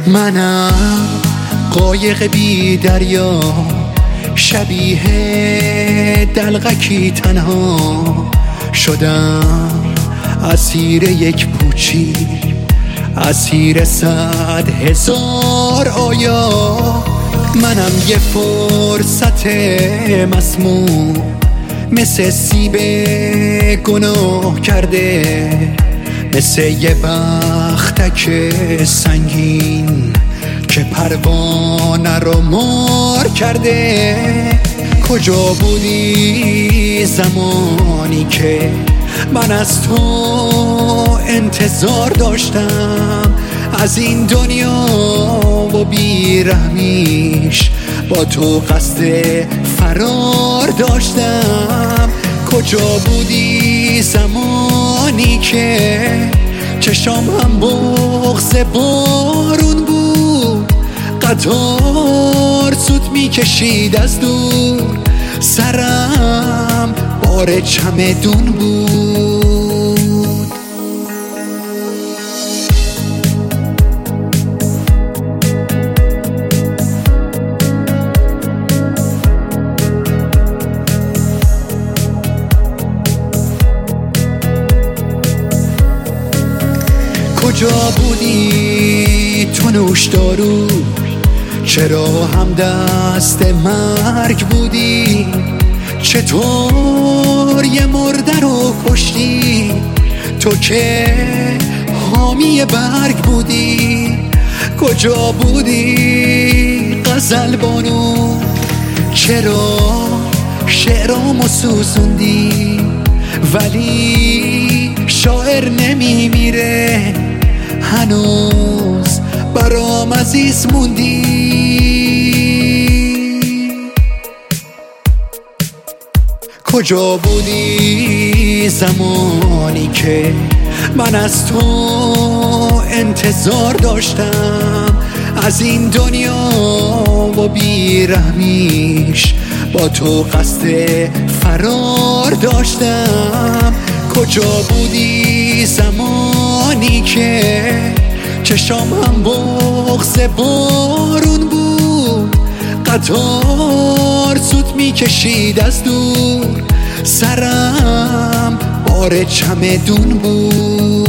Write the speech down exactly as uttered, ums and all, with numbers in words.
منم قایق بی دریا، شبیه دلغکی تنها شدم، اسیر یک پوچی، اسیر صد هزار آیا. منم یه فرصت مسموم، مثل سیب گناه کرده، مثل یه بختک سنگین که پروانه رو مار کرده. کجا بودی زمانی که من از تو انتظار داشتم، از این دنیا و بیرحمیش با تو قصد فرار داشتم. کجا بودی زمانی که چشام هم بغض بارون بود، قطار سوت میکشید از دور، سرم بار چمدون بود. کجا بودی تو نوشدارو، چرا هم دست مرگ بودی؟ چطور یه مرده رو کشتی تو که حامی برگ بودی؟ کجا بودی غزل بانو، چرا شعرامو سوزوندی؟ ولی شاعر نمیمیره، هنوز برام عزیز موندی. کجا بودی زمانی که من از تو انتظار داشتم، از این دنیا و بیرحمیش با تو قصد فرار داشتم. کجا بودی زمانی که چشام هم بغض بارون بود، قطار سوت میکشید از دور، سرم بار چمدون بود.